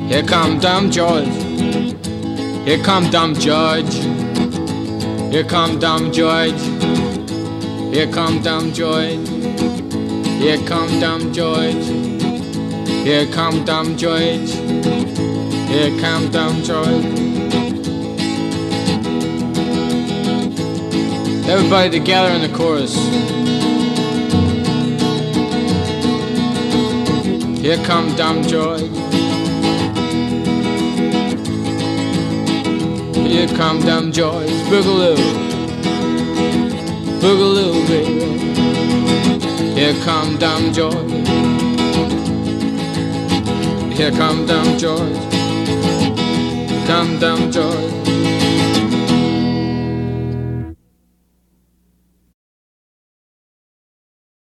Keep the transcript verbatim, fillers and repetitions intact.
Here come Dumb George. Here come Dumb George. Here come Dumb George. Here come Dumb George. Here come Dumb George. Here come Dumb George. Here come Dumb George. Everybody together in the chorus. Here come Dumb George. Here come Dumb George. Boogaloo. Boogaloo, baby. Here come Dumb George. Here come Dumb George. Come Dumb George.